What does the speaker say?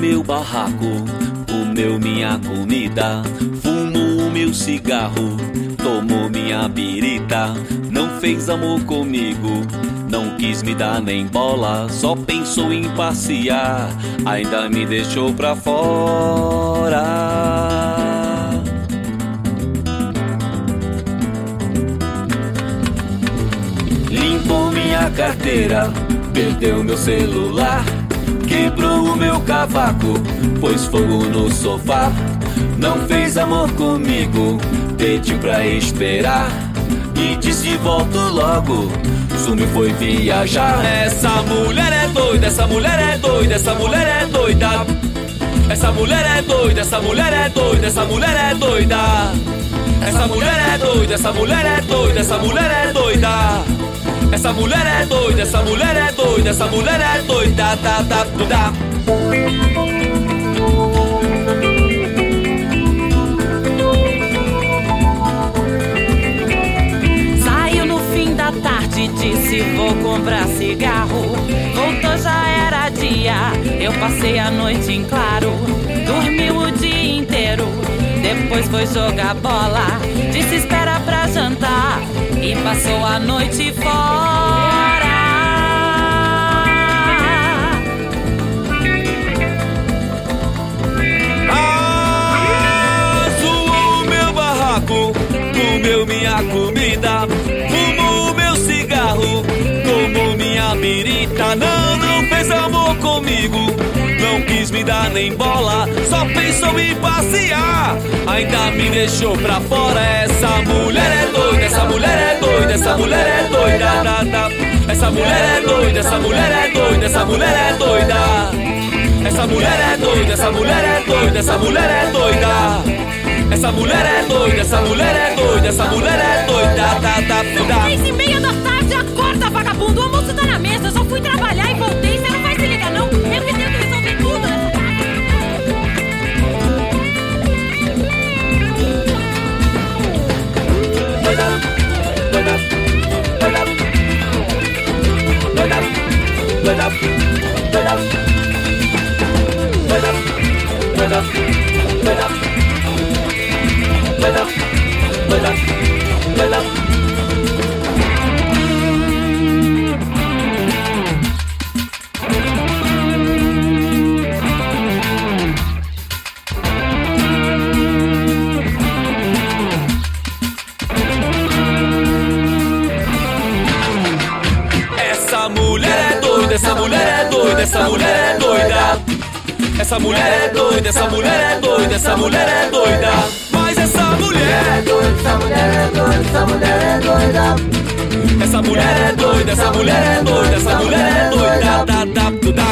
meu barraco, comeu minha comida, fumou o meu cigarro, tomou minha birita. Não fez amor comigo, não quis me dar nem bola, só pensou em passear, ainda me deixou pra fora. Limpou minha carteira, perdeu meu celular, quebrou o meu cavaco, pôs fogo no sofá. Não fez amor comigo, pediu pra esperar e disse volto logo, sumiu, foi viajar. Essa mulher é doida, essa mulher é doida, essa mulher é doida. Essa mulher é doida, essa mulher é doida, essa mulher é doida. Essa mulher é doida, essa mulher é doida, essa mulher é doida. Essa mulher é doida, essa mulher é doida, essa mulher é doida, da, da, da. Saiu no fim da tarde, disse vou comprar cigarro. Voltou, já era dia, eu passei a noite em claro. Dormiu o dia inteiro, depois foi jogar bola. Disse espera pra jantar e passou a noite fora. Zoou o meu barraco, comeu minha comida, fumou o meu cigarro, tomou minha birita. Não fez amor comigo, não quis me dar nem bola, só pensou em passear, ainda me deixou pra fora. Essa mulher é doida, essa mulher é doida, essa mulher é doida, da, da. Essa mulher é doida, essa mulher é doida, essa mulher é doida. Essa mulher é doida, essa mulher é doida, essa mulher é doida. Essa mulher é doida, essa mulher é doida, essa mulher é doida, da, da, da. São 3:30 da tarde, acorda, vagabundo, o almoço tá na mesa, eu só fui trabalhar e voltei, você não vai se ligar não? Eu que tenho que resolver tudo nessa Essa mulher é doida, essa mulher é doida, essa mulher é doida. Essa mulher é doida, essa mulher é doida, essa mulher é doida. Mas essa mulher é doida, essa mulher é doida, essa mulher é doida. Essa mulher é doida, essa mulher é doida, essa mulher é doida, da, da, da.